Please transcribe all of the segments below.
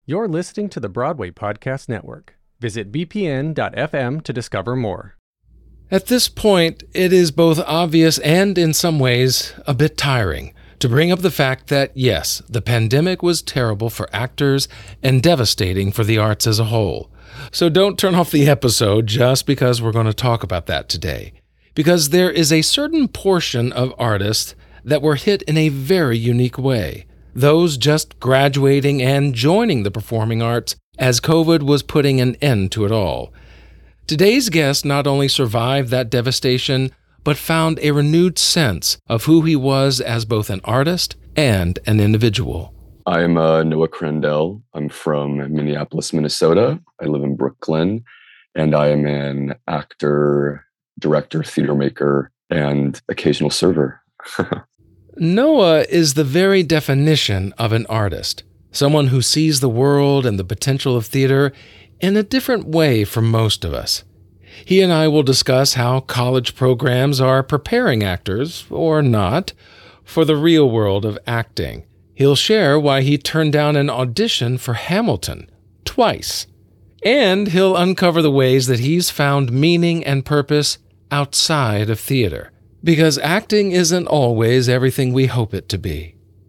You're listening to the Broadway Podcast Network. Visit bpn.fm to discover more. At this point, it is both obvious and, in some ways, a bit tiring to bring up the fact that, yes, the pandemic was terrible for actors and devastating for the arts as a whole. So don't turn off the episode just because we're going to talk about that today. Because there is a certain portion of artists that were hit in a very unique way. Those just graduating and joining the performing arts as COVID was putting an end to it all. Today's guest not only survived that devastation, but found a renewed sense of who he was as both an artist and an individual. I'm Noah Crandell. I'm from Minneapolis, Minnesota. I live in Brooklyn, and I am an actor, director, theater maker, and occasional server. Noah is the very definition of an artist, someone who sees the world and the potential of theater in a different way from most of us. He and I will discuss how college programs are preparing actors, or not, for the real world of acting. He'll share why he turned down an audition for Hamilton twice. And he'll uncover the ways that he's found meaning and purpose outside of theater. Because acting isn't always everything we hope it to be.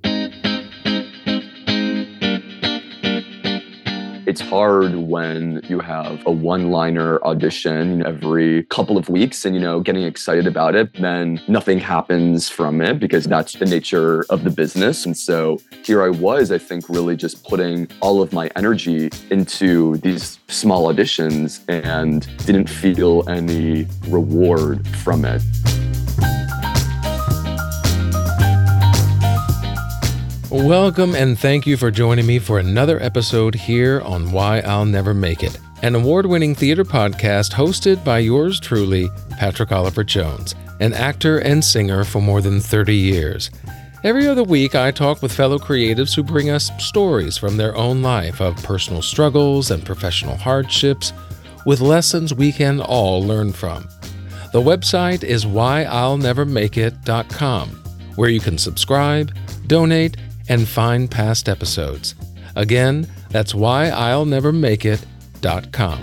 It's hard when you have a one-liner audition every couple of weeks and, getting excited about it. Then nothing happens from it because that's the nature of the business. And so here I was, I think, really just putting all of my energy into these small auditions and didn't feel any reward from it. Welcome and thank you for joining me for another episode here on Why I'll Never Make It, an award-winning theater podcast hosted by yours truly, Patrick Oliver Jones, an actor and singer for more than 30 years. Every other week, I talk with fellow creatives who bring us stories from their own life of personal struggles and professional hardships with lessons we can all learn from. The website is whyillnevermakeit.com, where you can subscribe, donate, and find past episodes. Again, that's whyillnevermakeit.com.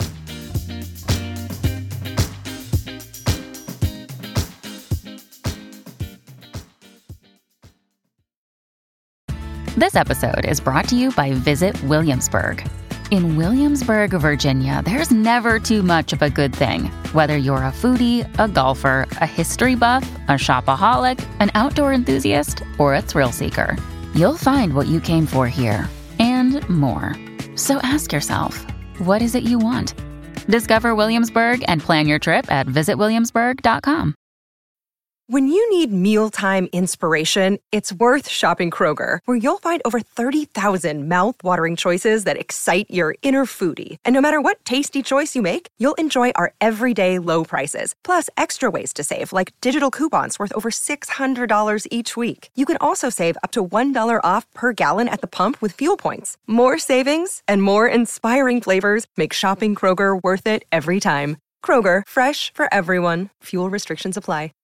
This episode is brought to you by Visit Williamsburg. In Williamsburg, Virginia, there's never too much of a good thing. Whether you're a foodie, a golfer, a history buff, a shopaholic, an outdoor enthusiast, or a thrill seeker, you'll find what you came for here, and more. So ask yourself, what is it you want? Discover Williamsburg and plan your trip at visitwilliamsburg.com. When you need mealtime inspiration, it's worth shopping Kroger, where you'll find over 30,000 mouth-watering choices that excite your inner foodie. And no matter what tasty choice you make, you'll enjoy our everyday low prices, plus extra ways to save, like digital coupons worth over $600 each week. You can also save up to $1 off per gallon at the pump with fuel points. More savings and more inspiring flavors make shopping Kroger worth it every time. Kroger, fresh for everyone. Fuel restrictions apply.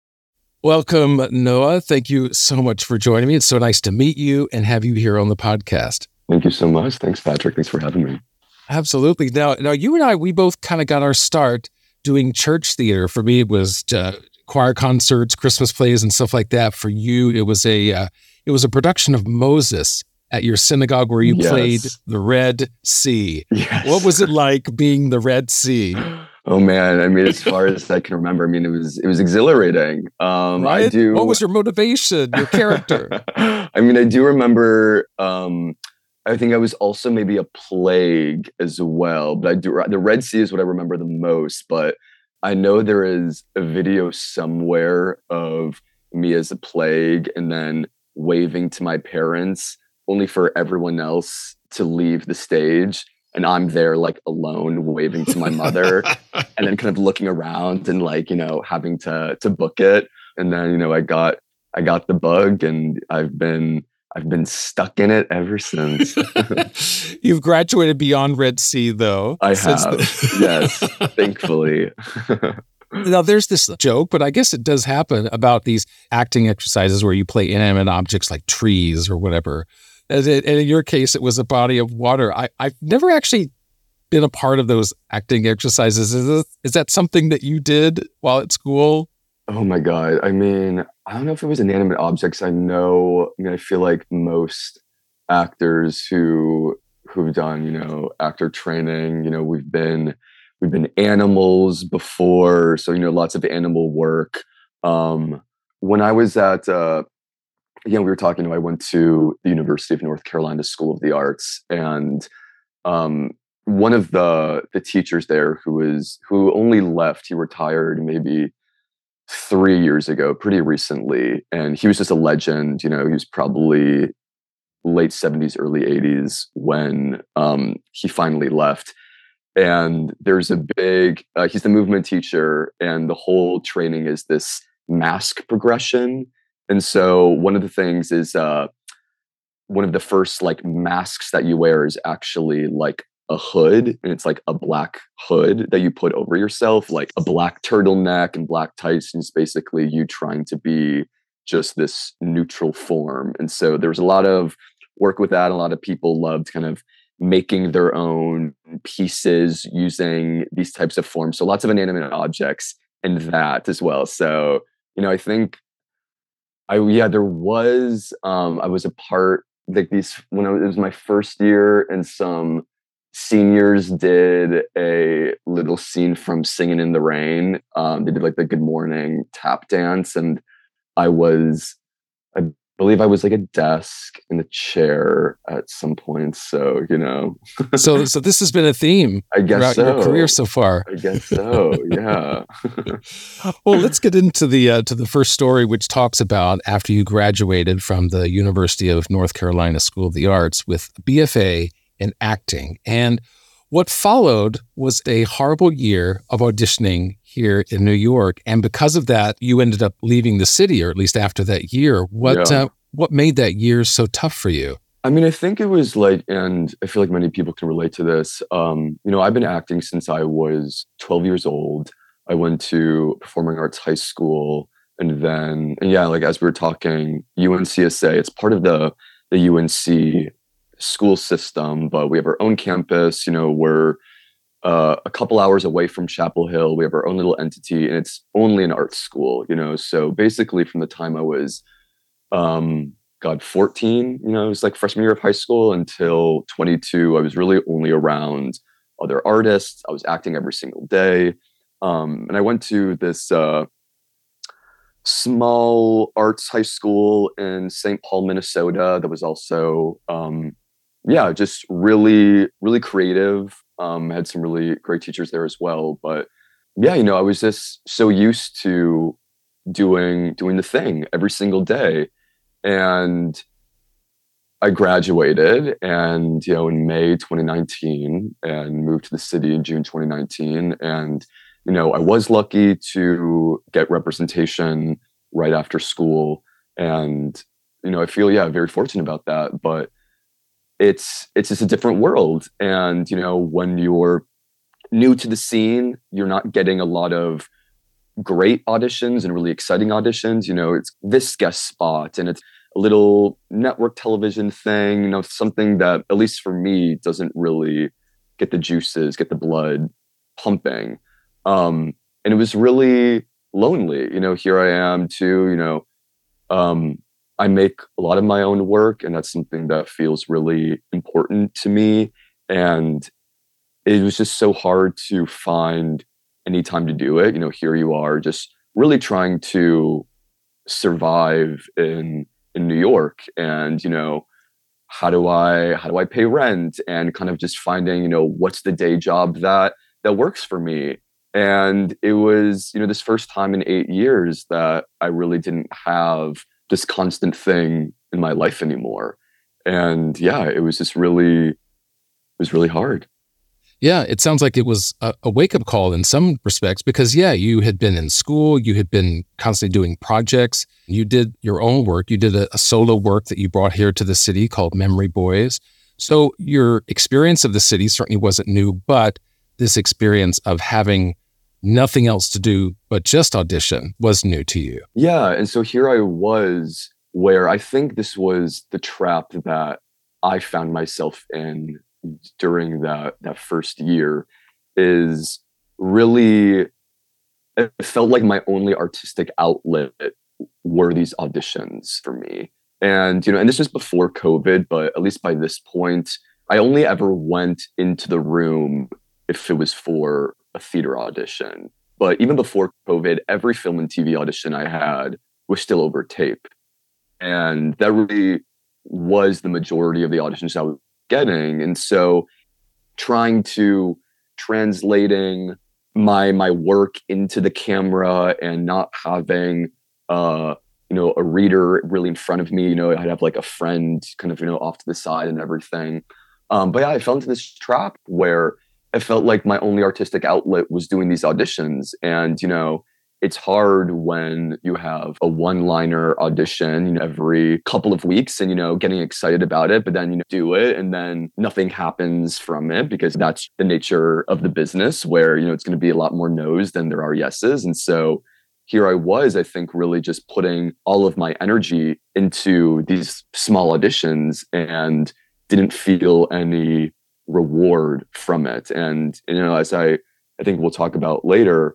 Welcome, Noah. Thank you so much for joining me. It's so nice to meet you and have you here on the podcast. Thank you so much. Thanks, Patrick. Thanks for having me. Absolutely. Now you and I, we both kind of got our start doing church theater. For me, it was choir concerts, Christmas plays, and stuff like that. For you, it was a production of Moses at your synagogue where you played the Red Sea. Yes. What was it like being the Red Sea? Oh man, I mean, as far as I can remember, it was exhilarating. Right? What was your motivation, your character? I mean, I do remember. I think I was also maybe a plague as well, but the Red Sea is what I remember the most. But I know there is a video somewhere of me as a plague and then waving to my parents, only for everyone else to leave the stage. And I'm there like alone waving to my mother and then kind of looking around and having to book it. And then, I got the bug and I've been stuck in it ever since. You've graduated beyond Red Sea though. I have. Yes, thankfully. Now, there's this joke, but I guess it does happen about these acting exercises where you play inanimate objects like trees or whatever. And in your case, it was a body of water. I've never actually been a part of those acting exercises. Is that something that you did while at school? Oh my God. I mean, I don't know if it was inanimate objects. I feel like most actors who've done, actor training, we've been animals before. So, lots of animal work. When I was we were talking, I went to the University of North Carolina School of the Arts, and one of the teachers there who only left, he retired maybe 3 years ago, pretty recently, and he was just a legend. He was probably late 70s, early 80s when he finally left. And there's a big, he's the movement teacher, and the whole training is this mask progression. And so one of the things is one of the first like masks that you wear is actually like a hood, and it's like a black hood that you put over yourself, like a black turtleneck and black tights. And it's basically you trying to be just this neutral form. And so there was a lot of work with that. A lot of people loved kind of making their own pieces using these types of forms. So lots of inanimate objects and that as well. So, I think I was a part like these when it was my first year, and some seniors did a little scene from Singing in the Rain. They did like the Good Morning tap dance, and I believe I was like a desk in a chair at some point. So, So this has been a theme I guess throughout your career so far. I guess so. Yeah. Well, let's get into the first story, which talks about after you graduated from the University of North Carolina School of the Arts with a BFA in acting. And what followed was a horrible year of auditioning here in New York. And because of that, you ended up leaving the city, or at least after that year. What made that year so tough for you? I mean, I think it was like, and I feel like many people can relate to this. I've been acting since I was 12 years old. I went to performing arts high school, and like as we were talking, UNCSA, it's part of the UNC school system, but we have our own campus. We're a couple hours away from Chapel Hill. We have our own little entity, and it's only an art school. So basically from the time I was 14, it was like freshman year of high school until 22, I was really only around other artists. I was acting every single day. And I went to this small arts high school in St. Paul, Minnesota, that was also just really, really creative. Had some really great teachers there as well. But I was just so used to doing the thing every single day. And I graduated in May 2019 and moved to the city in June 2019. And, I was lucky to get representation right after school. And, I feel, very fortunate about that. But it's just a different world. And, when you're new to the scene, you're not getting a lot of great auditions and really exciting auditions. It's this guest spot, and it's a little network television thing, something that, at least for me, doesn't really get the juices, get the blood pumping. And it was really lonely. Here I am too, I make a lot of my own work, and that's something that feels really important to me. And it was just so hard to find any time to do it. Here you are just really trying to survive in New York, and how do I pay rent, and kind of just finding what's the day job that works for me. And it was this first time in 8 years that I really didn't have this constant thing in my life anymore. And it was really hard. Yeah, it sounds like it was a wake-up call in some respects, because, you had been in school, you had been constantly doing projects, you did your own work, you did a solo work that you brought here to the city called Memory Boys. So your experience of the city certainly wasn't new, but this experience of having nothing else to do but just audition was new to you. Yeah, and so here I was, where I think this was the trap that I found myself in during that first year is really, it felt like my only artistic outlet were these auditions for me. And, and this was before COVID, but at least by this point, I only ever went into the room if it was for a theater audition. But even before COVID, every film and TV audition I had was still over tape. And that really was the majority of the auditions I was getting. And so translating my work into the camera and not having a reader really in front of me, I'd have like a friend kind of off to the side and everything. But yeah, I fell into this trap where I felt like my only artistic outlet was doing these auditions. And it's hard when you have a one-liner audition every couple of weeks and getting excited about it, but then do it and then nothing happens from it, because that's the nature of the business where it's going to be a lot more no's than there are yeses. And so here I was, I think, really just putting all of my energy into these small auditions and didn't feel any reward from it. And as I think we'll talk about later,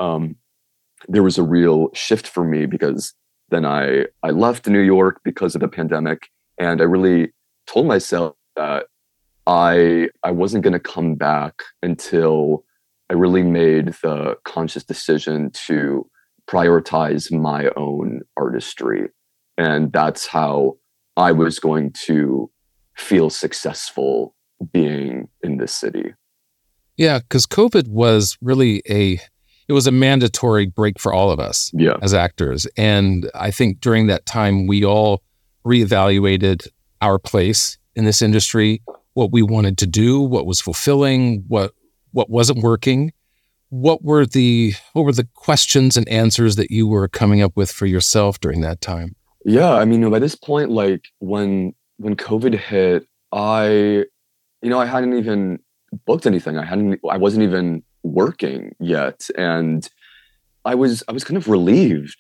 there was a real shift for me, because then I left New York because of the pandemic, and I really told myself that I wasn't going to come back until I really made the conscious decision to prioritize my own artistry. And that's how I was going to feel successful being in this city. Yeah, because COVID was really it was a mandatory break for all of us as actors. And I think during that time, we all reevaluated our place in this industry, what we wanted to do, what was fulfilling, what wasn't working. What were the questions and answers that you were coming up with for yourself during that time? Yeah, I mean, by this point, like when COVID hit, I hadn't even booked anything. I wasn't even working yet, and I was kind of relieved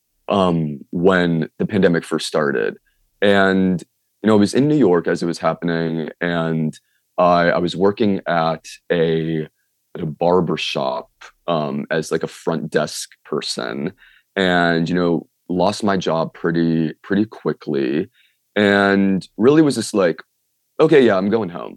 when the pandemic first started. And I was in New York as it was happening, and I was working at a barber shop as like a front desk person, and lost my job pretty quickly, and really was just like, okay, yeah, I'm going home.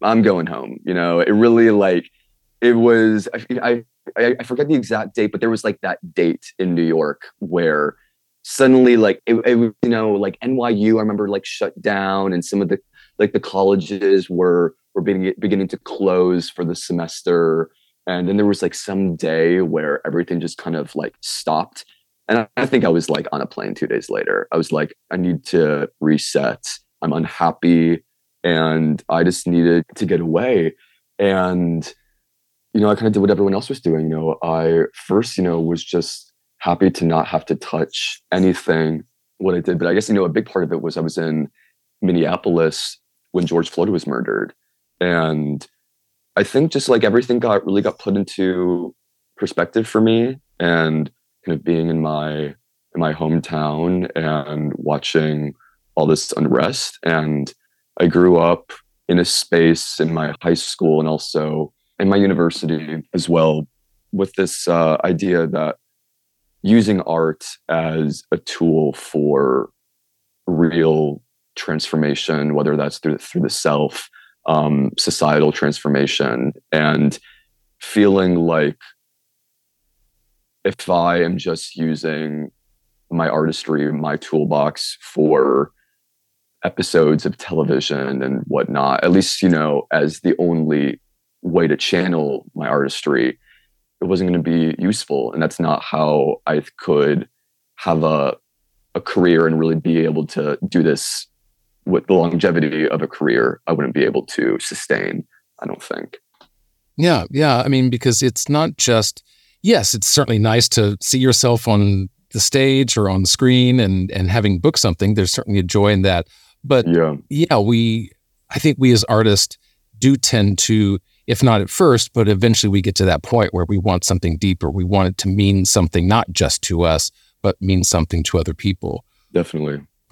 It really like, it was, I forget the exact date, but there was like that date in New York where suddenly like it like NYU, I remember, like shut down, and some of the colleges were beginning to close for the semester. And then there was like some day where everything just kind of like stopped. And I think I was like on a plane 2 days later. I was like, I need to reset. I'm unhappy and I just needed to get away. And I kind of did what everyone else was doing. I first, was just happy to not have to touch anything, what I did. But I guess, a big part of it was I was in Minneapolis when George Floyd was murdered. And I think just like everything really got put into perspective for me, and kind of being in my hometown and watching all this unrest. And I grew up in a space in my high school and also in my university as well, with this idea that using art as a tool for real transformation, whether that's through the self, societal transformation, and feeling like if I am just using my artistry, my toolbox for episodes of television and whatnot, at least, as the only way to channel my artistry, it wasn't going to be useful. And that's not how I could have a career and really be able to do this with the longevity of a career. I wouldn't be able to sustain, I don't think. Yeah. I mean, because it's not just, yes, it's certainly nice to see yourself on the stage or on the screen and having booked something. There's certainly a joy in that. But I think we as artists do tend to, if not at first, but eventually we get to that point where we want something deeper. We want it to mean something, not just to us, but mean something to other people. Definitely.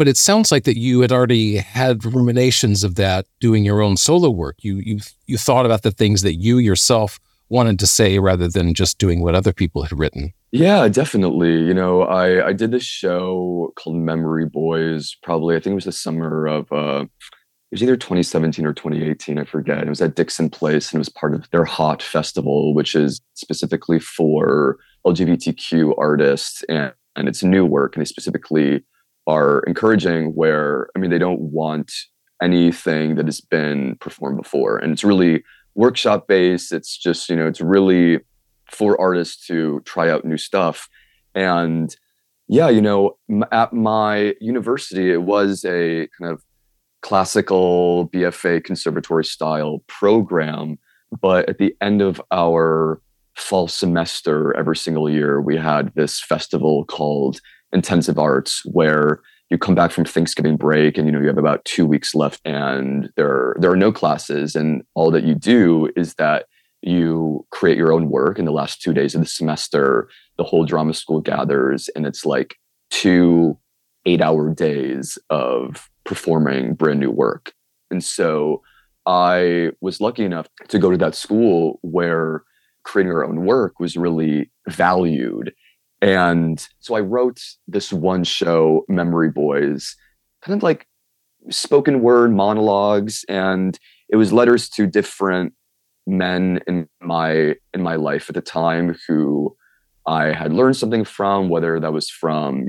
But it sounds like that you had already had ruminations of that doing your own solo work. You thought about the things that you yourself wanted to say rather than just doing what other people had written. Yeah, definitely. I did this show called Memory Boys, probably, I think it was the summer of, it was either 2017 or 2018, I forget. It was at Dixon Place, and it was part of their HOT festival, which is specifically for LGBTQ artists, and it's new work, and they specifically are encouraging where, I mean, they don't want anything that has been performed before. And it's really workshop based. It's just, it's really for artists to try out new stuff. And yeah, at my university, it was a kind of classical BFA conservatory style program. But at the end of our fall semester, every single year, we had this festival called Intensive Arts, where you come back from Thanksgiving break and you have about 2 weeks left, and there are no classes, and all that you do is that you create your own work. In the last 2 days of the semester, the whole drama school gathers, and it's like 2 8-hour days of performing brand new work. And so I was lucky enough to go to that school where creating our own work was really valued. And so I wrote this one show, Memory Boys, kind of like spoken word monologues, and it was letters to different men in my life at the time who I had learned something from, whether that was from,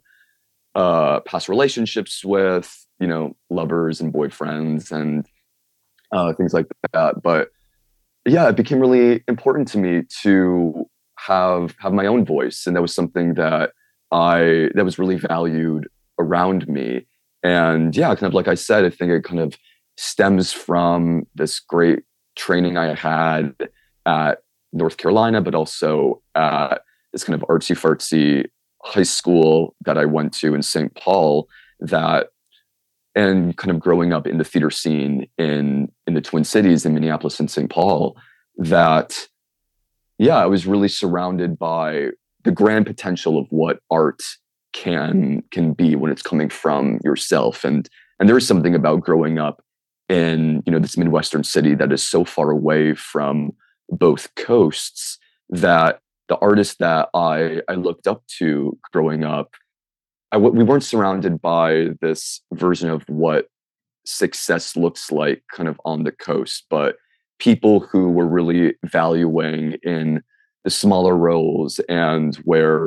past relationships with, lovers and boyfriends and things like that. But yeah, it became really important to me to have my own voice, and that was something that was really valued around me. And yeah, kind of like I said, I think it kind of stems from this great training I had at North Carolina, but also at this kind of artsy fartsy high school that I went to in St. Paul, and kind of growing up in the theater scene in the Twin Cities, in Minneapolis and St. Paul, that yeah, I was really surrounded by the grand potential of what art can be when it's coming from yourself. And there is something about growing up in, this Midwestern city that is so far away from both coasts, that the artists that I looked up to growing up, we weren't surrounded by this version of what success looks like kind of on the coast, but people who were really valuing in the smaller roles and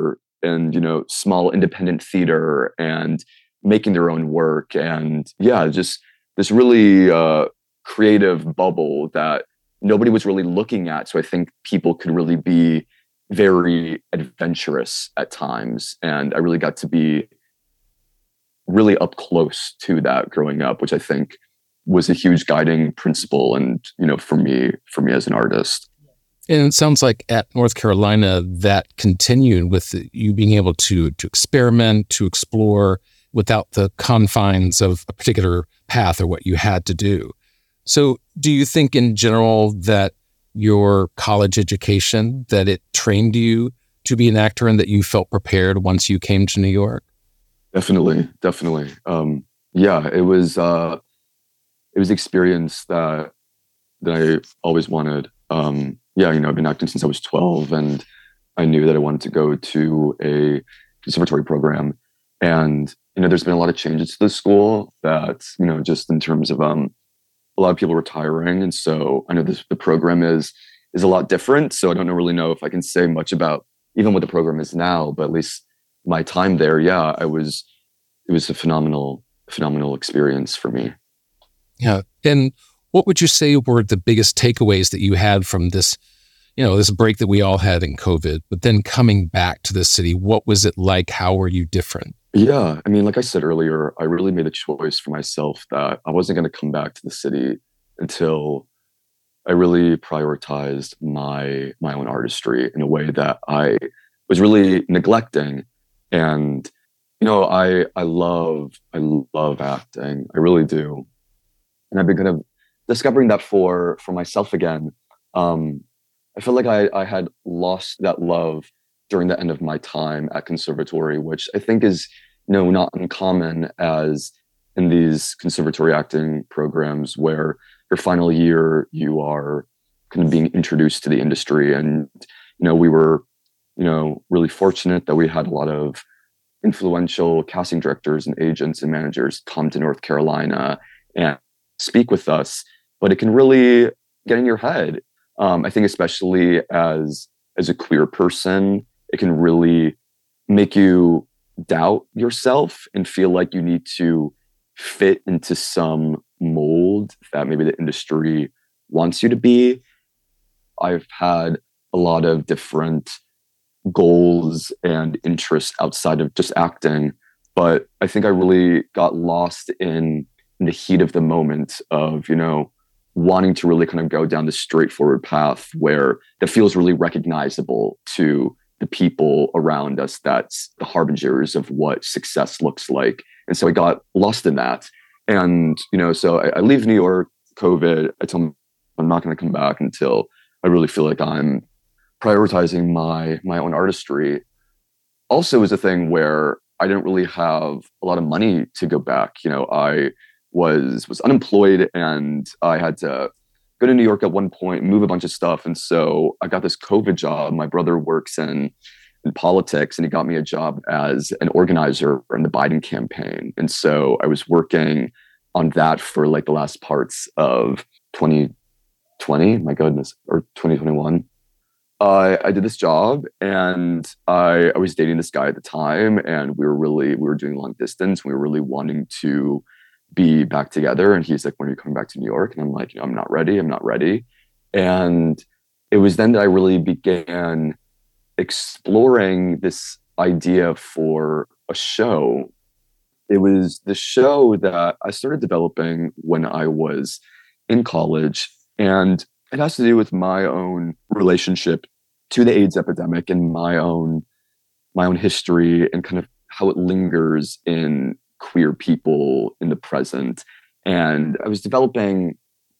small independent theater and making their own work. And yeah, just this really creative bubble that nobody was really looking at. So I think people could really be very adventurous at times. And I really got to be really up close to that growing up, which I think was a huge guiding principle. And, for me as an artist. And it sounds like at North Carolina, that continued with you being able to experiment, to explore without the confines of a particular path or what you had to do. So do you think in general that your college education, that it trained you to be an actor and that you felt prepared once you came to New York? Definitely. Yeah, it was experience that I always wanted. I've been acting since I was 12, and I knew that I wanted to go to a conservatory program. And, there's been a lot of changes to the school that, just in terms of a lot of people retiring. And so I know the program is a lot different. So I don't really know if I can say much about even what the program is now, but at least my time there, yeah, it was a phenomenal experience for me. Yeah. And what would you say were the biggest takeaways that you had from this, this break that we all had in COVID, but then coming back to the city? What was it like? How were you different? Yeah. I mean, like I said earlier, I really made a choice for myself that I wasn't going to come back to the city until I really prioritized my own artistry in a way that I was really neglecting. And, I love acting. I really do. And I've been kind of discovering that for myself again. I feel like I had lost that love during the end of my time at conservatory, which I think is not uncommon as in these conservatory acting programs where your final year, you are kind of being introduced to the industry. And, we were, really fortunate that we had a lot of influential casting directors and agents and managers come to North Carolina and speak with us. But it can really get in your head. I think especially as a queer person, it can really make you doubt yourself and feel like you need to fit into some mold that maybe the industry wants you to be. I've had a lot of different goals and interests outside of just acting, but I think I really got lost in the heat of the moment of, wanting to really kind of go down this straightforward path where that feels really recognizable to the people around us. That's the harbingers of what success looks like. And so I got lost in that. And, so I leave New York, COVID. I tell them I'm not going to come back until I really feel like I'm prioritizing my own artistry. Also is a thing where I didn't really have a lot of money to go back. I was unemployed and I had to go to New York at one point, move a bunch of stuff. And so I got this COVID job. My brother works in politics and he got me a job as an organizer in the Biden campaign. And so I was working on that for like the last parts of 2020, my goodness, or 2021. I did this job and I was dating this guy at the time and we were doing long distance. We were really wanting to be back together. And he's like, when are you coming back to New York? And I'm like, I'm not ready. And it was then that I really began exploring this idea for a show. It was the show that I started developing when I was in college. And it has to do with my own relationship to the AIDS epidemic and my own history and kind of how it lingers in queer people in the present. And I was developing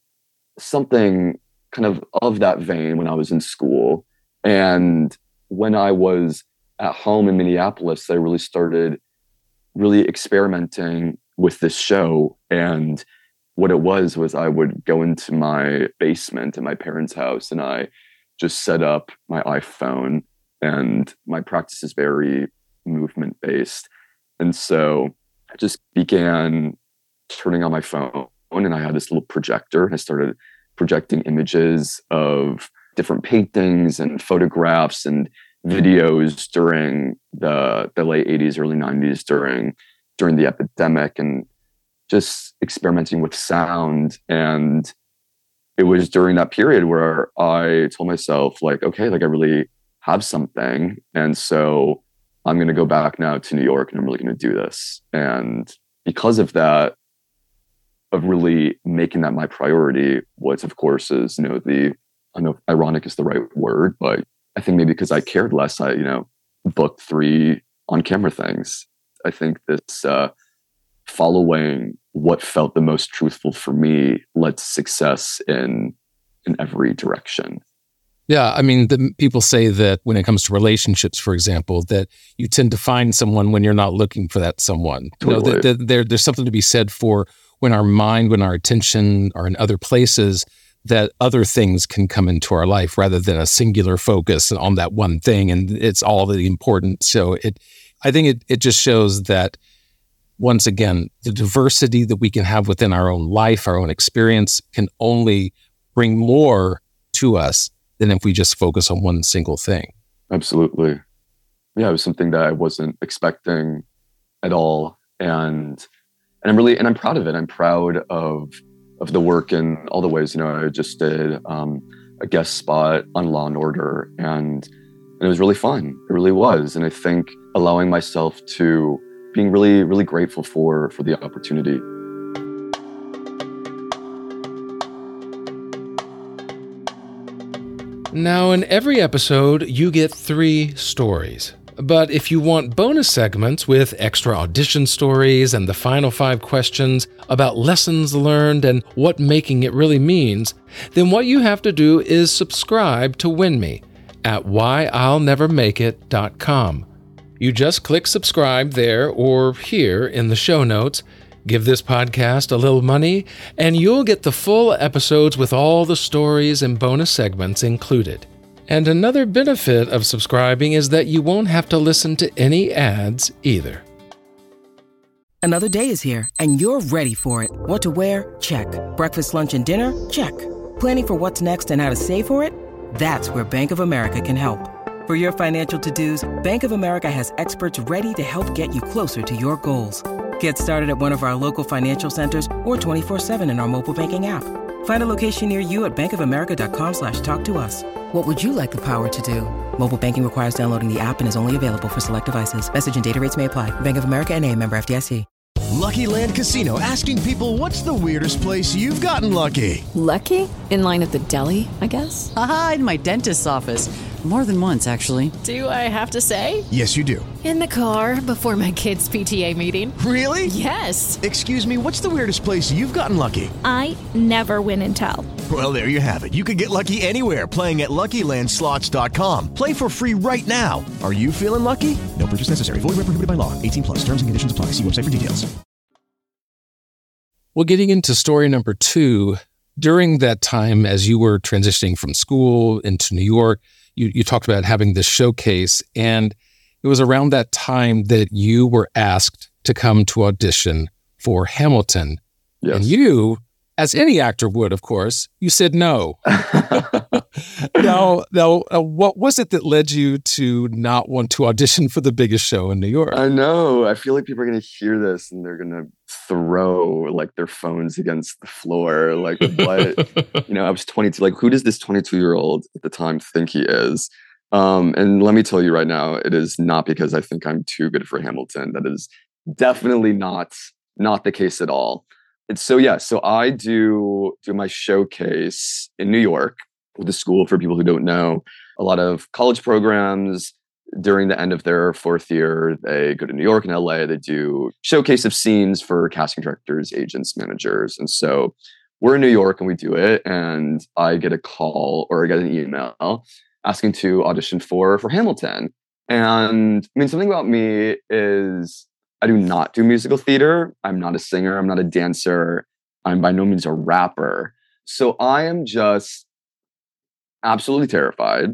something kind of that vein when I was in school. And when I was at home in Minneapolis, I really started really experimenting with this show. And what it was I would go into my basement in my parents' house and I just set up my iPhone, and my practice is very movement based. And so I just began turning on my phone and I had this little projector and I started projecting images of different paintings and photographs and videos during the late 80s, early 90s during the epidemic, and just experimenting with sound. And it was during that period where I told myself like, okay, like I really have something. And so I'm going to go back now to New York and I'm really going to do this. And because of that, of really making that my priority, what of course is, I know ironic is the right word, but I think maybe because I cared less, I, booked 3 on-camera things. I think this following what felt the most truthful for me led to success in every direction. Yeah, I mean, people say that when it comes to relationships, for example, that you tend to find someone when you're not looking for that someone. Totally. There's something to be said for when our mind, when our attention are in other places, that other things can come into our life rather than a singular focus on that one thing, and it's all the important. So I think it just shows that, once again, the diversity that we can have within our own life, our own experience, can only bring more to us than if we just focus on one single thing. Absolutely. Yeah, it was something that I wasn't expecting at all. And I'm proud of it. I'm proud of the work in all the ways. I just did a guest spot on Law and Order, and it was really fun. It really was. And I think allowing myself to being really, really grateful for the opportunity. Now, in every episode, you get 3 stories. But if you want bonus segments with extra audition stories and the final 5 questions about lessons learned and what making it really means, then what you have to do is subscribe to Win Me at whyillnevermakeit.com. You just click subscribe there or here in the show notes. Give this podcast a little money, and you'll get the full episodes with all the stories and bonus segments included. And another benefit of subscribing is that you won't have to listen to any ads either. Another day is here, and you're ready for it. What to wear? Check. Breakfast, lunch, and dinner? Check. Planning for what's next and how to save for it? That's where Bank of America can help. For your financial to-dos, Bank of America has experts ready to help get you closer to your goals. Get started at one of our local financial centers or 24/7 in our mobile banking app. Find a location near you at bankofamerica.com/talktous. What would you like the power to do? Mobile banking requires downloading the app and is only available for select devices. Message and data rates may apply. Bank of America NA, member FDIC. Lucky Land Casino, asking people, what's the weirdest place you've gotten lucky? Lucky? In line at the deli, I guess? Aha, in my dentist's office. More than once, actually. Do I have to say? Yes, you do. In the car before my kids' PTA meeting. Really? Yes. Excuse me, what's the weirdest place you've gotten lucky? I never win and tell. Well, there you have it. You can get lucky anywhere, playing at LuckyLandSlots.com. Play for free right now. Are you feeling lucky? No purchase necessary. Void where prohibited by law. 18+. Terms and conditions apply. See website for details. Well, getting into story number 2, during that time as you were transitioning from school into New York, you talked about having this showcase, and it was around that time that you were asked to come to audition for Hamilton. Yes. And you, as any actor would, of course, you said no. Now, what was it that led you to not want to audition for the biggest show in New York? I know. I feel like people are going to hear this and they're going to throw like their phones against the floor. Like, what? I was 22. Like, who does this 22-year-old at the time think he is? And let me tell you right now, it is not because I think I'm too good for Hamilton. That is definitely not the case at all. So I do my showcase in New York with the school. For people who don't know, a lot of college programs during the end of their 4th year, they go to New York and LA. They do showcase of scenes for casting directors, agents, managers. And so we're in New York and we do it. And I get a call or I get an email asking to audition for Hamilton. And I mean, something about me is I do not do musical theater. I'm not a singer. I'm not a dancer. I'm by no means a rapper. So I am just absolutely terrified.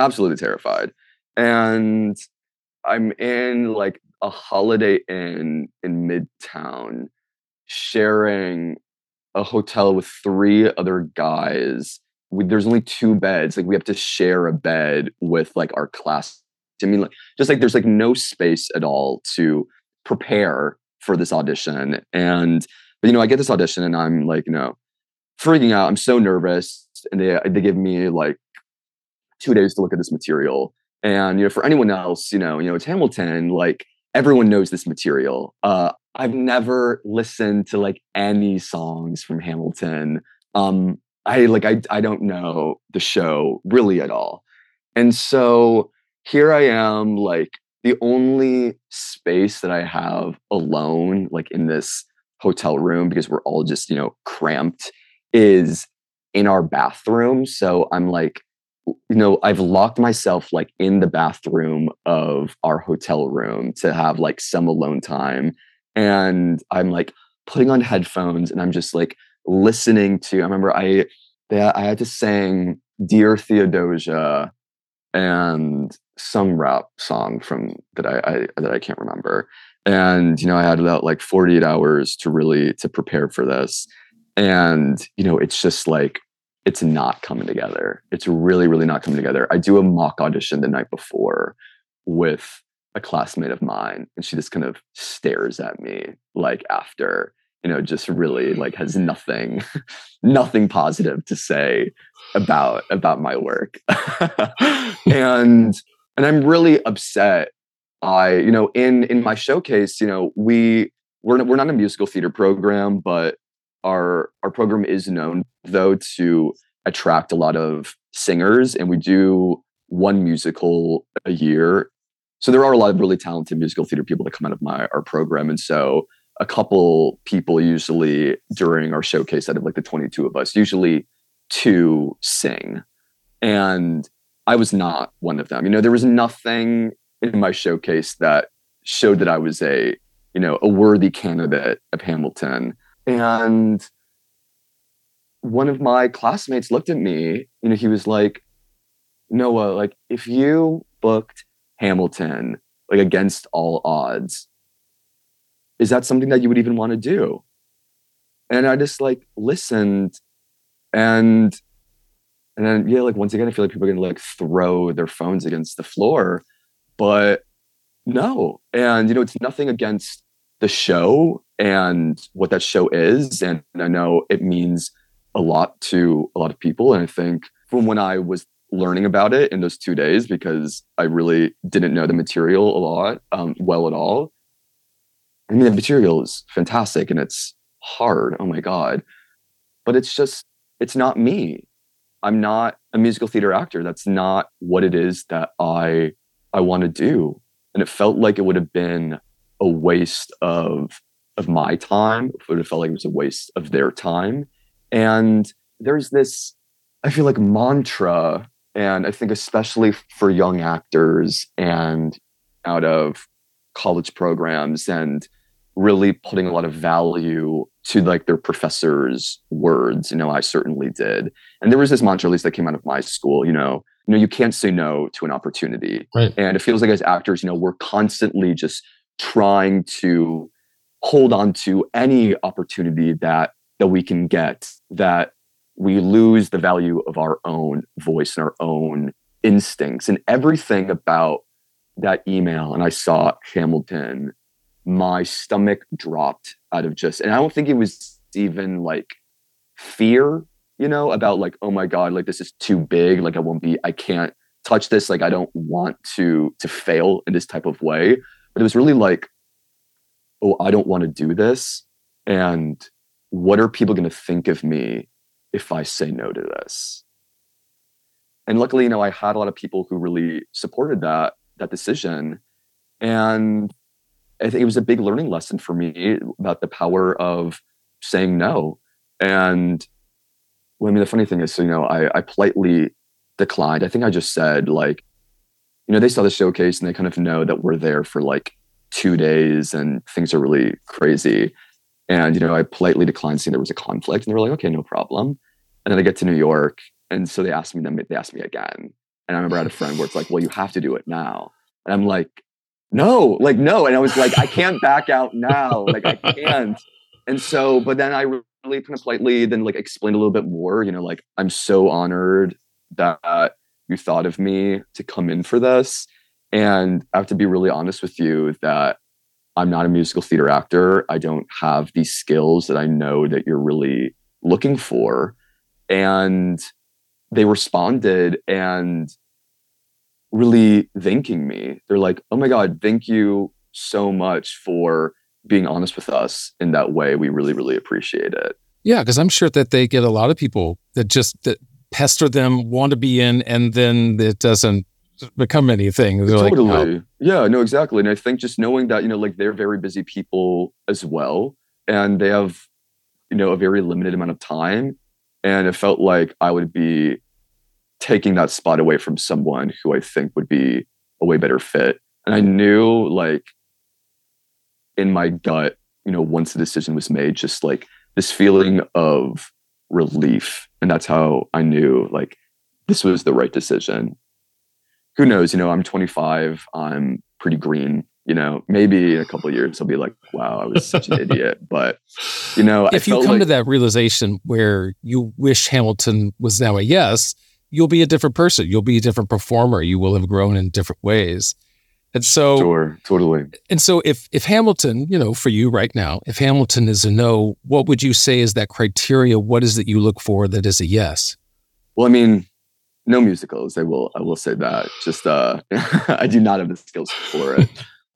And I'm in like a Holiday Inn in Midtown, sharing a hotel with 3 other guys. There's only 2 beds. Like, we have to share a bed with like our class. I mean, like, just like there's like no space at all to prepare for this audition. But I get this audition and I'm like, freaking out. I'm so nervous. And they give me like 2 days to look at this material. And, for anyone else, it's Hamilton, like everyone knows this material. I've never listened to like any songs from Hamilton. I don't know the show really at all. And so here I am, like the only space that I have alone, like in this hotel room, because we're all just, cramped, is in our bathroom. So I'm like, I've locked myself like in the bathroom of our hotel room to have like some alone time. And I'm like putting on headphones and I'm just like listening to, I remember I had to sing Dear Theodosia and some rap song from that I can't remember. And, I had about like 48 hours to prepare for this. And, it's just like, it's not coming together. It's really, really not coming together. I do a mock audition the night before with a classmate of mine, and she just kind of stares at me like after, just really like has nothing positive to say about my work. and I'm really upset. In my showcase, we're not a musical theater program, but our program is known though to attract a lot of singers, and we do 1 musical a year. So there are a lot of really talented musical theater people that come out of our program. And so a couple people usually during our showcase out of like the 22 of us, usually 2 sing. And I was not one of them. There was nothing in my showcase that showed that I was a worthy candidate of Hamilton. And one of my classmates looked at me, he was like, Noah, like if you booked Hamilton, like against all odds, is that something that you would even want to do? And I just like listened, and then like once again, I feel like people are gonna like throw their phones against the floor, but no. And it's nothing against the show and what that show is, and I know it means a lot to a lot of people. And I think from when I was learning about it in those 2 days, because I really didn't know the material a lot, well at all. I mean, the material is fantastic and it's hard. Oh my God. But it's not me. I'm not a musical theater actor. That's not what it is that I want to do. And it felt like it would have been a waste of my time. It would have felt like it was a waste of their time. And there's this, I feel like, mantra, and I think especially for young actors and out of college programs, and really putting a lot of value to like their professors' words. I certainly did. And there was this mantra, at least that came out of my school, you can't say no to an opportunity. Right. And it feels like as actors, we're constantly just trying to hold on to any opportunity that we can get, that we lose the value of our own voice and our own instincts. And everything about that email, and I saw Hamilton, my stomach dropped out of and I don't think it was even like fear, about like, oh my God, like this is too big. Like I can't touch this. Like I don't want to fail in this type of way. But it was really like, oh, I don't want to do this. And what are people going to think of me if I say no to this? And luckily, I had a lot of people who really supported that decision. And I think it was a big learning lesson for me about the power of saying no. And the funny thing is, I politely declined. I think I just said like, they saw the showcase and they kind of know that we're there for like 2 days and things are really crazy. And, I politely declined, saying there was a conflict, and they were like, okay, no problem. And then I get to New York. And so they asked me again. And I remember I had a friend where it's like, well, you have to do it now. And I'm like, no. And I was like, I can't back out now. Like I can't. And so, but then I really kind of politely then like explained a little bit more, like, I'm so honored that you thought of me to come in for this. And I have to be really honest with you that I'm not a musical theater actor. I don't have these skills that I know that you're really looking for. And they responded and really thanking me. They're like, oh my God, thank you so much for being honest with us in that way. We really, really appreciate it. Yeah, because I'm sure that they get a lot of people that pester them, want to be in, and then it doesn't become anything. They're totally. Like, oh. Yeah, no, exactly. And I think just knowing that, like they're very busy people as well, and they have, a very limited amount of time. And it felt like I would be taking that spot away from someone who I think would be a way better fit. And I knew like in my gut, once the decision was made, just like this feeling of relief. And that's how I knew like this was the right decision. Who knows, I'm 25, I'm pretty green, maybe in a couple of years I'll be like, wow, I was such an idiot. But, if you come to that realization where you wish Hamilton was now a yes, you'll be a different person. You'll be a different performer. You will have grown in different ways. And so, sure, totally. And so if Hamilton, for you right now, if Hamilton is a no, what would you say is that criteria? What is it you look for that is a yes? Well, no musicals. I will say that. Just I do not have the skills for it.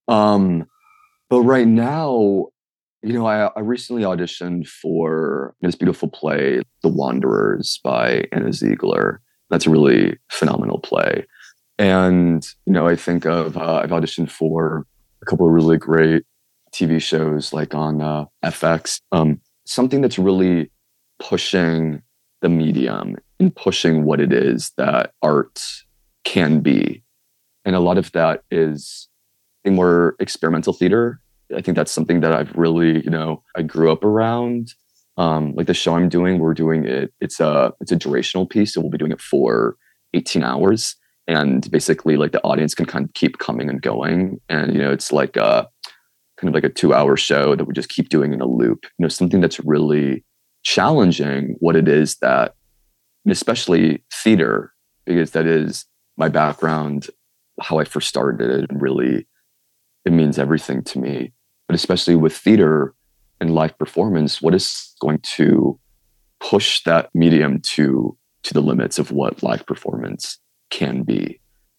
But right now, I recently auditioned for this beautiful play, The Wanderers by Anna Ziegler. That's a really phenomenal play. And, I think I've auditioned for a couple of really great TV shows like on FX. Something that's really pushing the medium and pushing what it is that art can be. And a lot of that is more experimental theater. I think that's something that I've really, I grew up around. Like the show I'm doing, we're doing it. It's a durational piece, so we'll be doing it for 18 hours. And basically, like the audience can kind of keep coming and going. And it's like a kind of like a 2-hour show that we just keep doing in a loop. Something that's really challenging what it is that, and especially theater, because that is my background, how I first started it, and really it means everything to me. But especially with theater and live performance, what is going to push that medium to the limits of what live performance can be?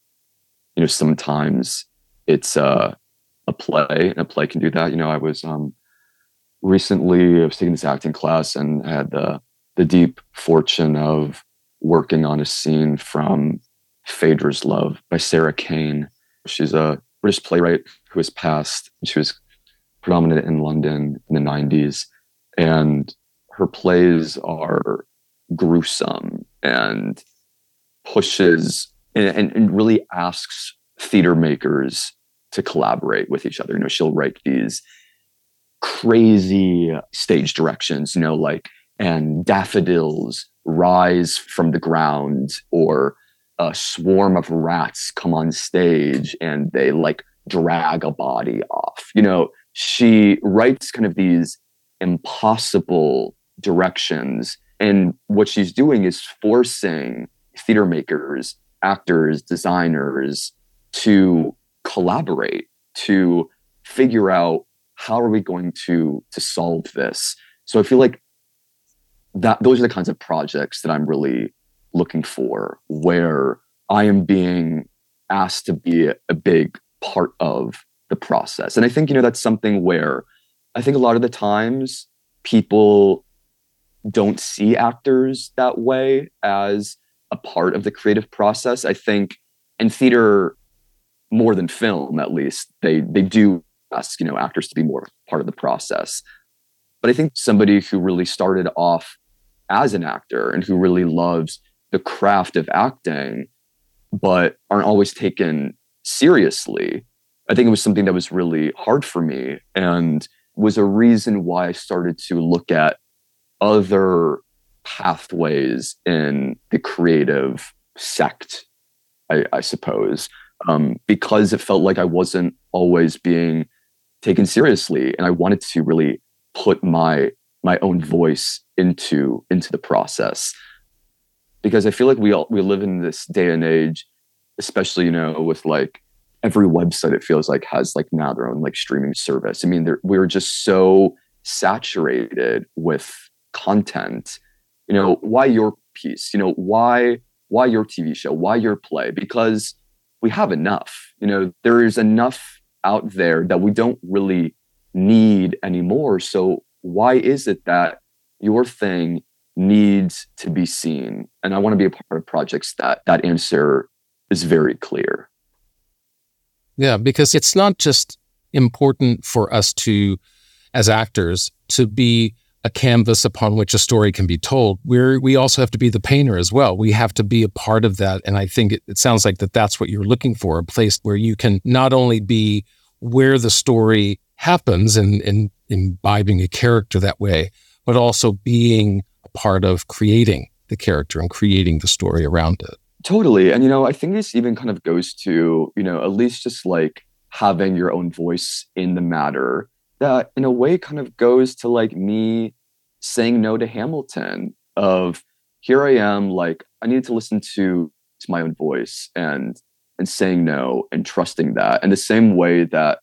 Sometimes it's a play, and a play can do that. I was recently, I was taking this acting class, and I had the deep fortune of working on a scene from Phaedra's Love by Sarah Kane. She's a British playwright who has passed. She was predominant in London in the 90s. And her plays are gruesome and pushes and really asks theater makers to collaborate with each other. She'll write these crazy stage directions, like, and daffodils rise from the ground, or a swarm of rats come on stage and they like drag a body off. She writes kind of these impossible directions. And what she's doing is forcing theater makers, actors, designers to collaborate, to figure out how are we going to solve this. So I feel like that those are the kinds of projects that I'm really looking for, where I am being asked to be a big part of the process. And I think, that's something where I think a lot of the times people don't see actors that way as a part of the creative process. I think in theater, more than film, at least, they do ask, actors to be more part of the process. But I think somebody who really started off as an actor and who really loves the craft of acting, but aren't always taken seriously, I think it was something that was really hard for me, and was a reason why I started to look at other pathways in the creative sect, I suppose, because it felt like I wasn't always being taken seriously, and I wanted to really put my own voice into the process. Because I feel like we live in this day and age, especially, with like every website, it feels like has like now their own like streaming service. I mean, we're just so saturated with content. Why your piece? Why your TV show? Why your play? Because we have enough. There is enough out there that we don't really need anymore. So why is it that your thing needs to be seen? And I want to be a part of projects that answer is very clear. Yeah, because it's not just important for us to, as actors, to be a canvas upon which a story can be told. We also have to be the painter as well. We have to be a part of that. And I think it sounds like that's what you're looking for, a place where you can not only be where the story happens and imbibing a character that way, but also being a part of creating the character and creating the story around it. Totally. And, I think this even kind of goes to, at least just like having your own voice in the matter, that in a way kind of goes to like me saying no to Hamilton, of here I am, like I needed to listen to my own voice and saying no and trusting that. And the same way that,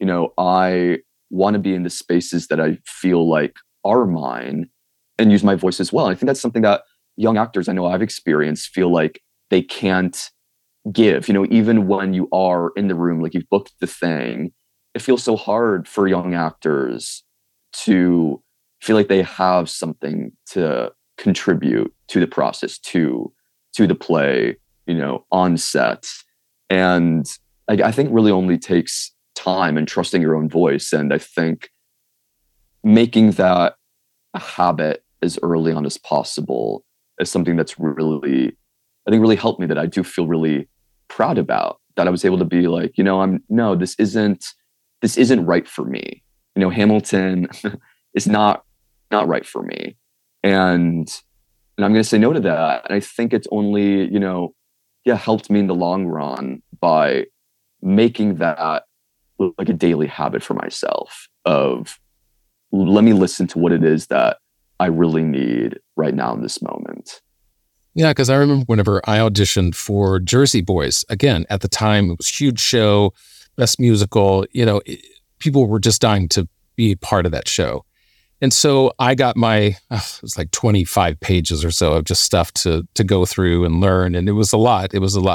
I want to be in the spaces that I feel like are mine and use my voice as well. And I think that's something that young actors I know I've experienced feel like they can't give, even when you are in the room, like you've booked the thing, it feels so hard for young actors to feel like they have something to contribute to the process, to the play, on set. And I think really only takes time and trusting your own voice. And I think making that a habit as early on as possible is something that's really, I think, really helped me, that I do feel really proud about. that I was able to be like, this isn't right for me. Hamilton is not right for me. And I'm going to say no to that. And I think it's only, helped me in the long run by making that like a daily habit for myself of, let me listen to what it is that I really need right now in this moment. Yeah, because I remember whenever I auditioned for Jersey Boys, again, at the time, it was a huge show, best musical, people were just dying to be part of that show. And so I got it was like 25 pages or so of just stuff to go through and learn. And it was a lot.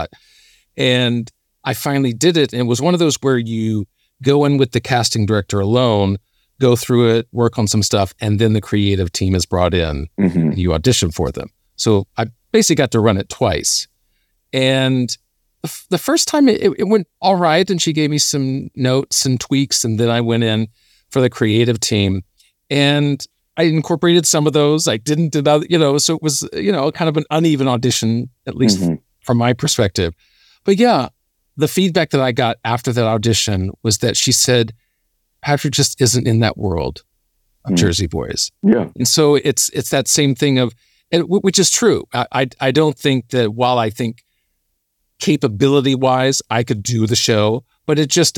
And I finally did it. And it was one of those where you go in with the casting director alone, go through it, work on some stuff, and then the creative team is brought in and you audition for them. So I basically got to run it twice. And the first time it went all right, and she gave me some notes and tweaks, and then I went in for the creative team. And I incorporated some of those. I didn't do other, so it was, kind of an uneven audition, at least from my perspective. But yeah, the feedback that I got after that audition was that she said, Patrick just isn't in that world of Jersey Boys. Yeah. And so it's that same thing of, which is true. I don't think that while I think capability-wise, I could do the show, but it's just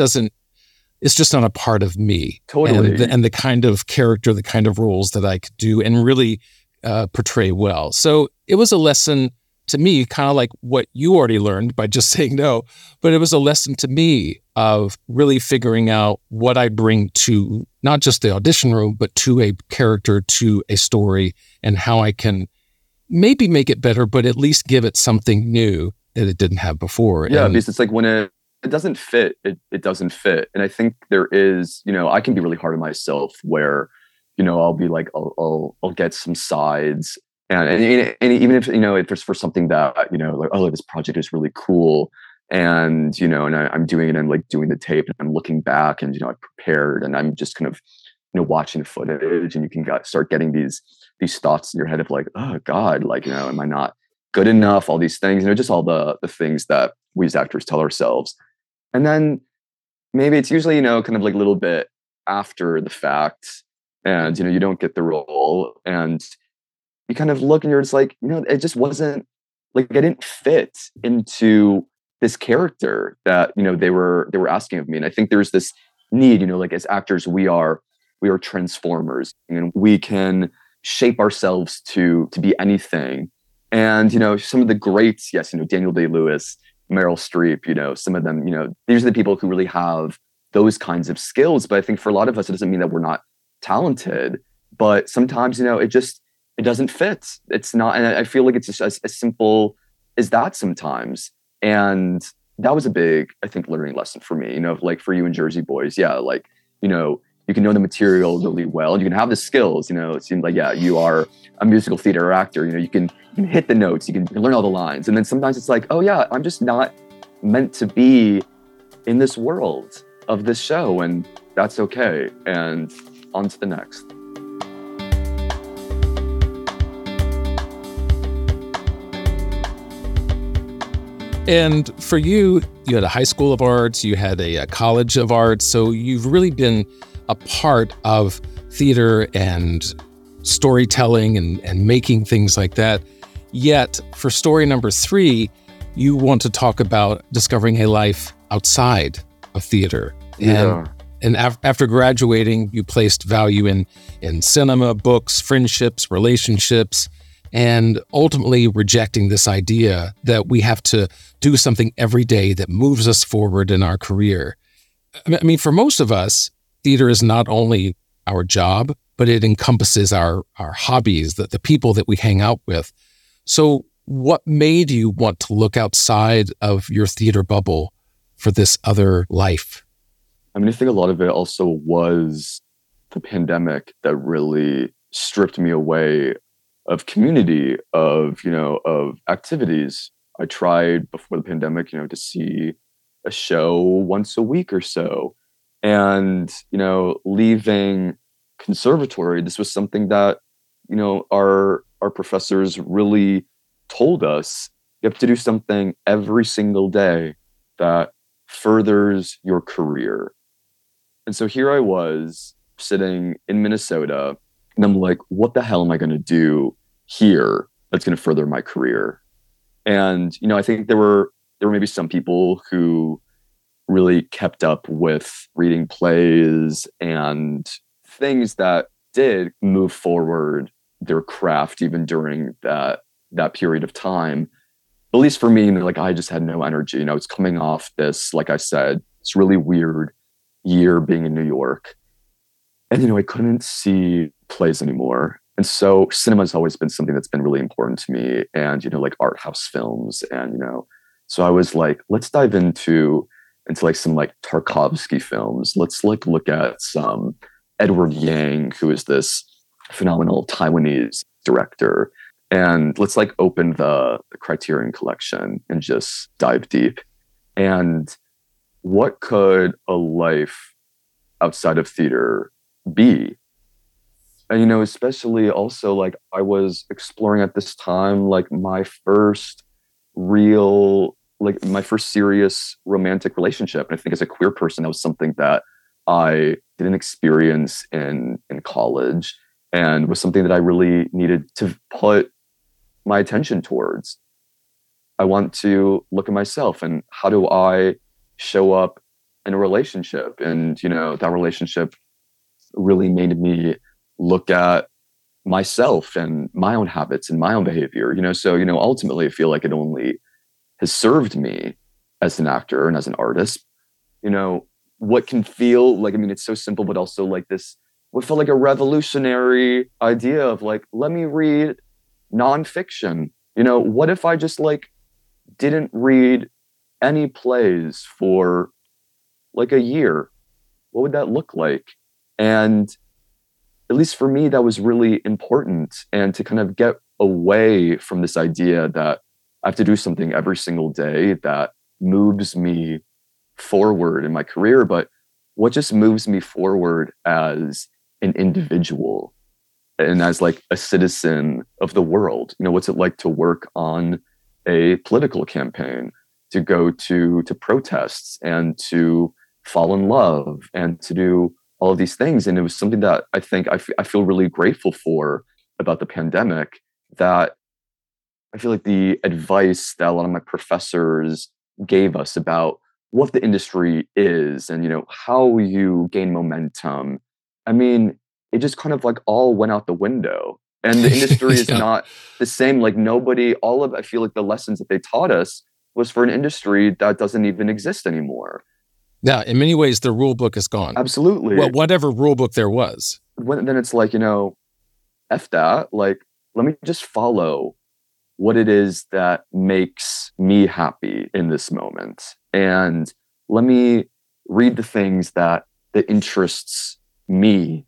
not a part of me. Totally. And the kind of character, the kind of roles that I could do and really portray well. So it was a lesson to me, kind of like what you already learned by just saying no, but it was a lesson to me of really figuring out what I bring to not just the audition room, but to a character, to a story, and how I can maybe make it better, but at least give it something new that it didn't have before. Yeah, because it's like when it doesn't fit, it doesn't fit. And I think there is, I can be really hard on myself where, I'll be like, I'll get some sides. And even if, if it's for something that, like, oh, this project is really cool. And, and I'm doing it and like doing the tape and I'm looking back and, I prepared and I'm just kind of, watching the footage and you can start getting these thoughts in your head of like, oh God, like, am I not good enough? All these things, just all the things that we as actors tell ourselves. And then maybe it's usually, kind of like a little bit after the fact and, you don't get the role and you kind of look and you're just like, it just wasn't like, I didn't fit into this character that, they were asking of me. And I think there's this need, like as actors, we are transformers and we can shape ourselves to be anything. And, some of the greats, yes, Daniel Day-Lewis, Meryl Streep, some of them, these are the people who really have those kinds of skills. But I think for a lot of us, it doesn't mean that we're not talented, but sometimes, it doesn't fit. It's not. And I feel like it's just as simple as that sometimes. And that was a big, I think, learning lesson for me, like for you in Jersey Boys. Yeah. Like, you can know the material really well and you can have the skills, it seems like, yeah, you are a musical theater actor, you can hit the notes, you can learn all the lines. And then sometimes it's like, oh yeah, I'm just not meant to be in this world of this show and that's okay. And on to the next. And for you, you had a high school of arts, you had a college of arts, so you've really been a part of theater and storytelling and making things like that. Yet, for story number 3, you want to talk about discovering a life outside of theater. Yeah. And after graduating, you placed value in cinema, books, friendships, relationships, and ultimately rejecting this idea that we have to do something every day that moves us forward in our career. I mean, for most of us, theater is not only our job, but it encompasses our hobbies, the people that we hang out with. So what made you want to look outside of your theater bubble for this other life? I mean, I think a lot of it also was the pandemic that really stripped me away of community, of activities. I tried before the pandemic, to see a show once a week or so. And, leaving conservatory, this was something that, our professors really told us, you have to do something every single day that furthers your career. And so here I was sitting in Minnesota, and I'm like, what the hell am I going to do here that's going to further my career? And, I think there were maybe some people who really kept up with reading plays and things that did move forward their craft even during that period of time. At least for me, like, I just had no energy. It's coming off this, like I said, it's really weird year being in New York. And, I couldn't see plays anymore. And so cinema has always been something that's been really important to me, and, like art house films. And, so I was like, let's dive into like some like Tarkovsky films. Let's like look at some Edward Yang, who is this phenomenal Taiwanese director. And let's like open the Criterion Collection and just dive deep. And what could a life outside of theater be? And, especially also, like, I was exploring at this time, like, my first serious romantic relationship. And I think as a queer person, that was something that I didn't experience in college, and was something that I really needed to put my attention towards. I want to look at myself and how do I show up in a relationship? And, that relationship really made me look at myself and my own habits and my own behavior, so, ultimately I feel like it only has served me as an actor and as an artist. What can feel like, it's so simple, but also like this, what felt like a revolutionary idea of like, let me read nonfiction. What if I just like didn't read any plays for like a year? What would that look like? And at least for me, that was really important. And to kind of get away from this idea that I have to do something every single day that moves me forward in my career, but what just moves me forward as an individual and as like a citizen of the world. What's it like to work on a political campaign, to go to protests and to fall in love and to do all of these things? And it was something that I think I feel really grateful for about the pandemic, that I feel like the advice that a lot of my professors gave us about what the industry is and, how you gain momentum, it just kind of like all went out the window. And the industry is not the same. Like I feel like the lessons that they taught us was for an industry that doesn't even exist anymore. Yeah, in many ways, the rule book is gone. Absolutely. Well, whatever rule book there was. Then it's like, F that. Like, let me just follow what it is that makes me happy in this moment. And let me read the things that interests me.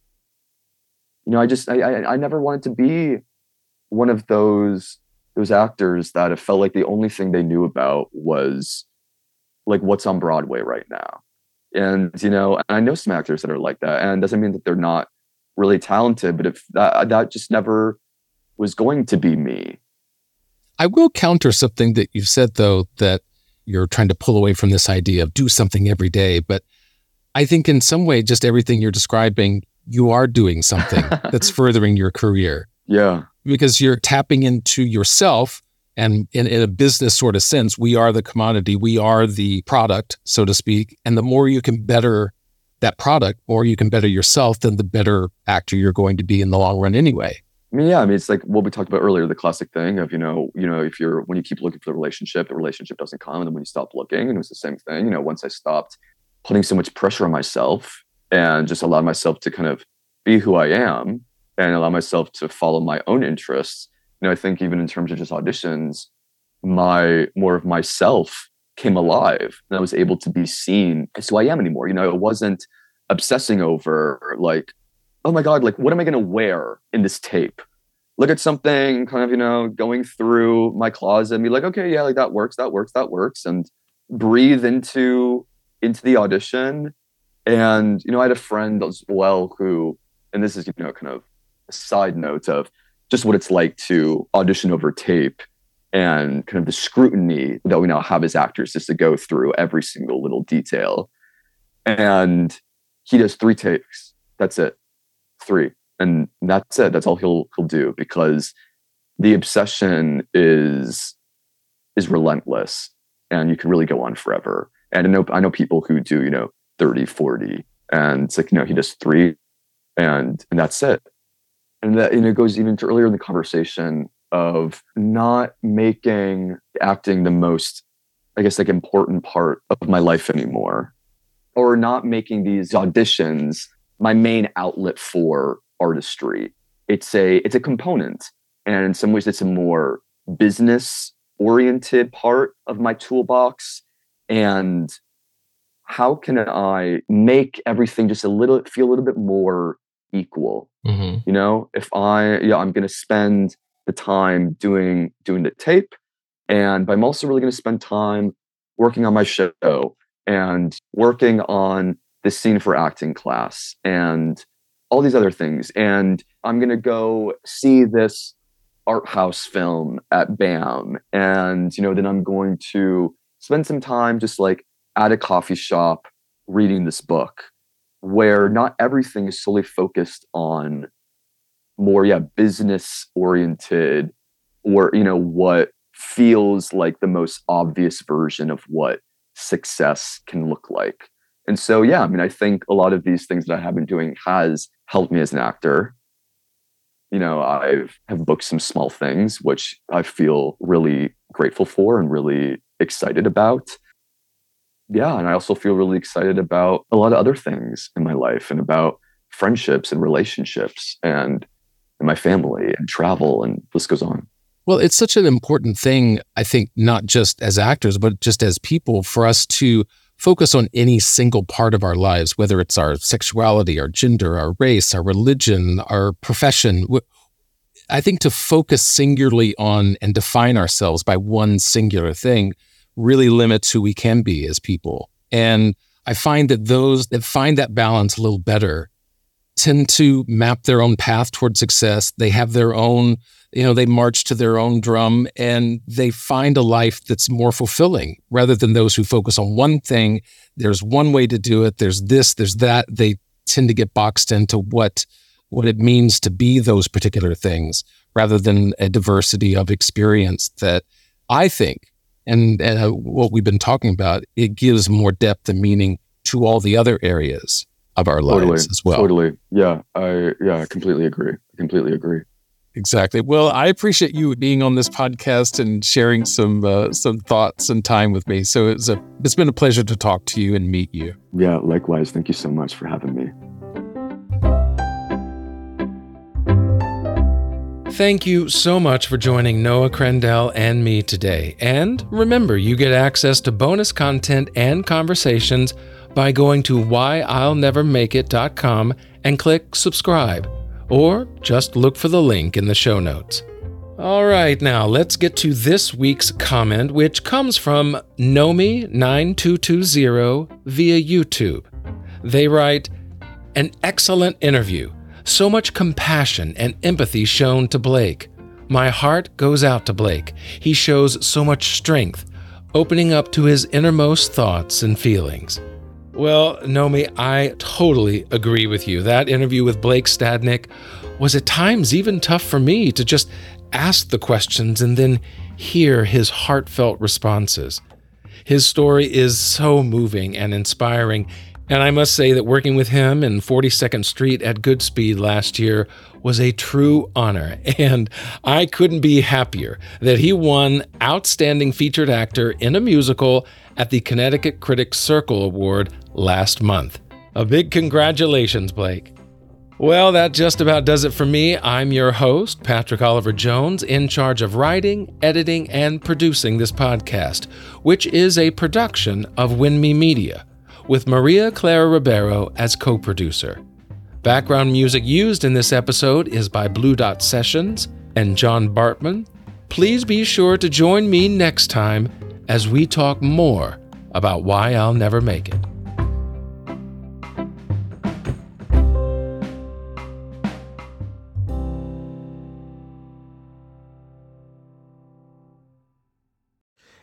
I never wanted to be one of those actors that it felt like the only thing they knew about was like what's on Broadway right now. And, I know some actors that are like that, and it doesn't mean that they're not really talented, but if that just never was going to be me. I will counter something that you've said, though, that you're trying to pull away from this idea of do something every day. But I think in some way, just everything you're describing, you are doing something that's furthering your career. Yeah. Because you're tapping into yourself. And in a business sort of sense, we are the commodity, we are the product, so to speak. And the more you can better that product, more you can better yourself, then the better actor you're going to be in the long run anyway. It's like what we talked about earlier, the classic thing of, when you keep looking for the relationship doesn't come. And then when you stop looking, and it was the same thing, once I stopped putting so much pressure on myself and just allowed myself to kind of be who I am and allow myself to follow my own interests. I think even in terms of just auditions, more of myself came alive, and I was able to be seen as who I am anymore. It wasn't obsessing over like, oh my God, like what am I going to wear in this tape? Look at something kind of, going through my closet and be like, okay, yeah, like that works. And breathe into the audition. And, I had a friend as well who, and this is, kind of a side note of just what it's like to audition over tape. and kind of the scrutiny that we now have as actors just to go through every single little detail. And he does 3 takes. That's it. 3. And that's it. That's all he'll do, because the obsession is relentless, and you can really go on forever. And I know people who do, 30, 40, and it's like, he does 3 and that's it. And that, it goes even to earlier in the conversation of not making acting the most, I guess, like important part of my life anymore, or not making these auditions my main outlet for artistry. It's a component, and in some ways it's a more business oriented part of my toolbox. And how can I make everything just feel a little bit more equal? Mm-hmm. If I'm going to spend the time doing the tape, but I'm also really going to spend time working on my show and working on the scene for acting class and all these other things. And I'm going to go see this art house film at BAM. And, then I'm going to spend some time just like at a coffee shop reading this book, where not everything is solely focused on more, business oriented, or, what feels like the most obvious version of what success can look like. And so, I think a lot of these things that I have been doing has helped me as an actor. I've booked some small things, which I feel really grateful for and really excited about. Yeah, and I also feel really excited about a lot of other things in my life, and about friendships and relationships and my family and travel, and this goes on. Well, it's such an important thing, I think, not just as actors, but just as people, for us to focus on any single part of our lives, whether it's our sexuality, our gender, our race, our religion, our profession. I think to focus singularly on and define ourselves by one singular thing really limits who we can be as people. And I find that those that find that balance a little better tend to map their own path toward success. They have their own, they march to their own drum, and they find a life that's more fulfilling, rather than those who focus on one thing. There's one way to do it. There's this, there's that. They tend to get boxed into what it means to be those particular things, rather than a diversity of experience that I think, and what we've been talking about, it gives more depth and meaning to all the other areas of our lives as well. Totally. Yeah, I completely agree. Exactly. Well, I appreciate you being on this podcast and sharing some thoughts and time with me. So it's been a pleasure to talk to you and meet you. Yeah, likewise. Thank you so much for having me. Thank you so much for joining Noah Crandell and me today. And remember, you get access to bonus content and conversations by going to whyillnevermakeit.com and click subscribe, or just look for the link in the show notes. All right, now let's get to this week's comment, which comes from Nomi9220 via YouTube. They write, "An excellent interview. So much compassion and empathy shown to Blake. My heart goes out to Blake. He shows so much strength, opening up to his innermost thoughts and feelings." Well, Nomi, I totally agree with you. That interview with Blake Stadnick was at times even tough for me to just ask the questions and then hear his heartfelt responses. His story is so moving and inspiring, and I must say that working with him in 42nd Street at Goodspeed last year was a true honor, and I couldn't be happier that he won Outstanding Featured Actor in a Musical at the Connecticut Critics Circle Award last month. A big congratulations, Blake. Well, that just about does it for me. I'm your host, Patrick Oliver Jones, in charge of writing, editing, and producing this podcast, which is a production of WinMe Media, with Maria Clara Ribeiro as co-producer. Background music used in this episode is by Blue Dot Sessions and John Bartman. Please be sure to join me next time as we talk more about Why I'll Never Make It.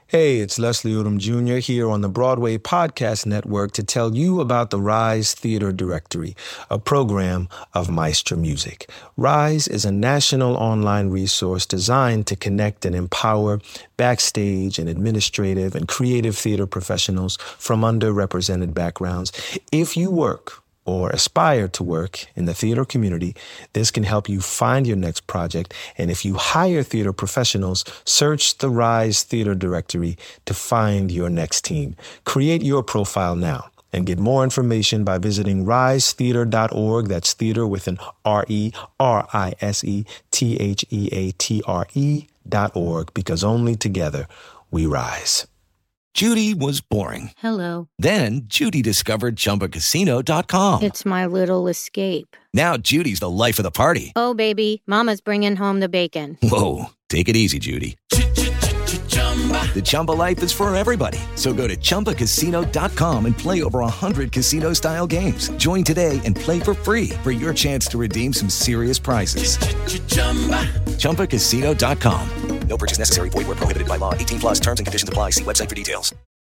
Hey, it's Leslie Odom Jr. here on the Broadway Podcast Network to tell you about the Rise Theater Directory, a program of Maestro Music. Rise is a national online resource designed to connect and empower backstage and administrative and creative theater professionals from underrepresented backgrounds. If you work or aspire to work in the theater community, this can help you find your next project. And if you hire theater professionals, search the Rise Theater Directory to find your next team. Create your profile now and get more information by visiting risetheater.org. That's theater with an RERISETHEATRE.org, because only together we rise. Judy was boring. Hello. Then Judy discovered ChumbaCasino.com. It's my little escape. Now Judy's the life of the party. Oh, baby, mama's bringing home the bacon. Whoa, take it easy, Judy. The Chumba life is for everybody. So go to ChumbaCasino.com and play over 100 casino-style games. Join today and play for free for your chance to redeem some serious prizes. ChumbaCasino.com. No purchase necessary. Void where prohibited by law. 18 plus terms and conditions apply. See website for details.